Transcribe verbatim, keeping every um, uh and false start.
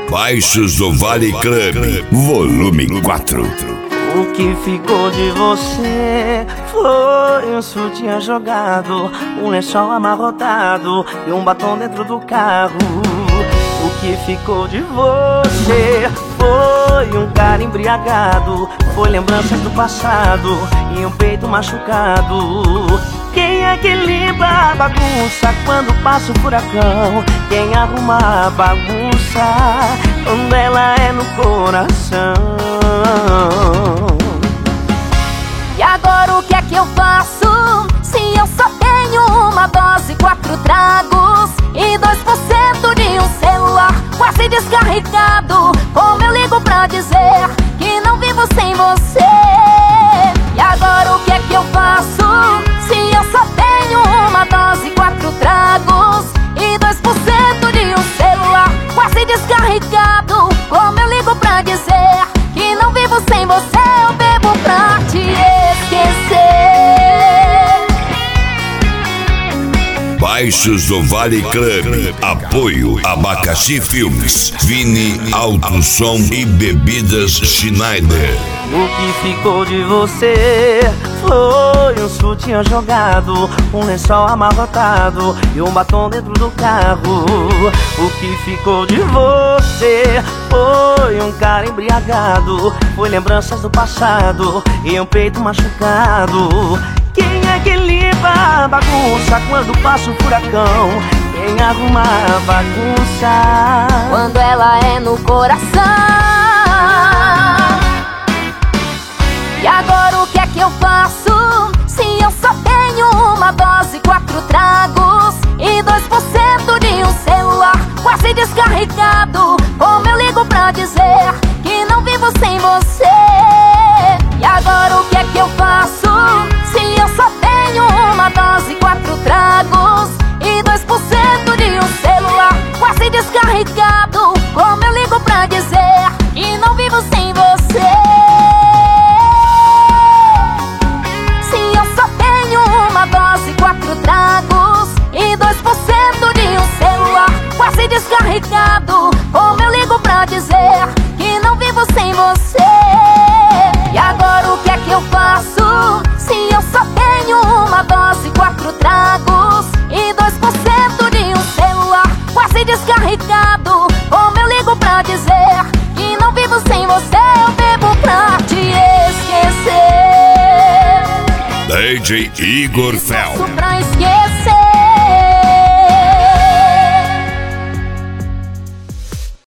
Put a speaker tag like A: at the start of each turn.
A: Baixos do Vale Club, volume quatro.
B: O que ficou de você foi um sutiã jogado, um lençol amarrotado e um batom dentro do carro. O que ficou de você foi um cara embriagado, foi lembranças do passado e um peito machucado. Quem é que limpa a bagunça quando passa o furacão? Quem arruma a bagunça quando ela é no coração?
C: E agora o que é que eu faço? Se eu só tenho uma dose, quatro tragos e dois por cento de um celular quase descarregado. Como eu ligo pra dizer que não vivo sem você? E agora o que é que eu faço? Se eu só tenho uma dose, quatro tragos e dois por cento de um celular quase descarregado. Como eu ligo pra dizer que não vivo sem você? Eu bebo pra te esquecer.
A: Baixos do Vale Club, apoio Abacaxi Filmes, Vini Alto Som e Bebidas Schneider.
B: O que ficou de você foi um sutiã jogado, um lençol amarrotado e um batom dentro do carro. O que ficou de você foi um cara embriagado, foi lembranças do passado e um peito machucado. Quem é que limpa a bagunça quando passa o furacão? Quem arruma a bagunça
C: quando ela é no coração? E agora o que é que eu faço? Se eu só tenho uma dose, quatro tragos e dois por cento de um celular quase descarregado. Como eu ligo pra dizer que não vivo sem você? E agora o que é que eu faço? Se eu só tenho uma dose, quatro tragos e dois por cento de um celular quase descarregado. Como eu ligo pra dizer que não vivo sem você? Se eu só tenho uma dose, quatro tragos e dois por cento de um celular quase descarregado. Como eu ligo pra dizer que não vivo sem você? E agora o que é que eu faço? Se eu só tenho uma dose, quatro tragos e dois por cento de um celular quase descarregado. Como eu ligo pra dizer que não vivo sem você? Eu bebo pra te esquecer.
A: D J Igor Fel.
C: Pra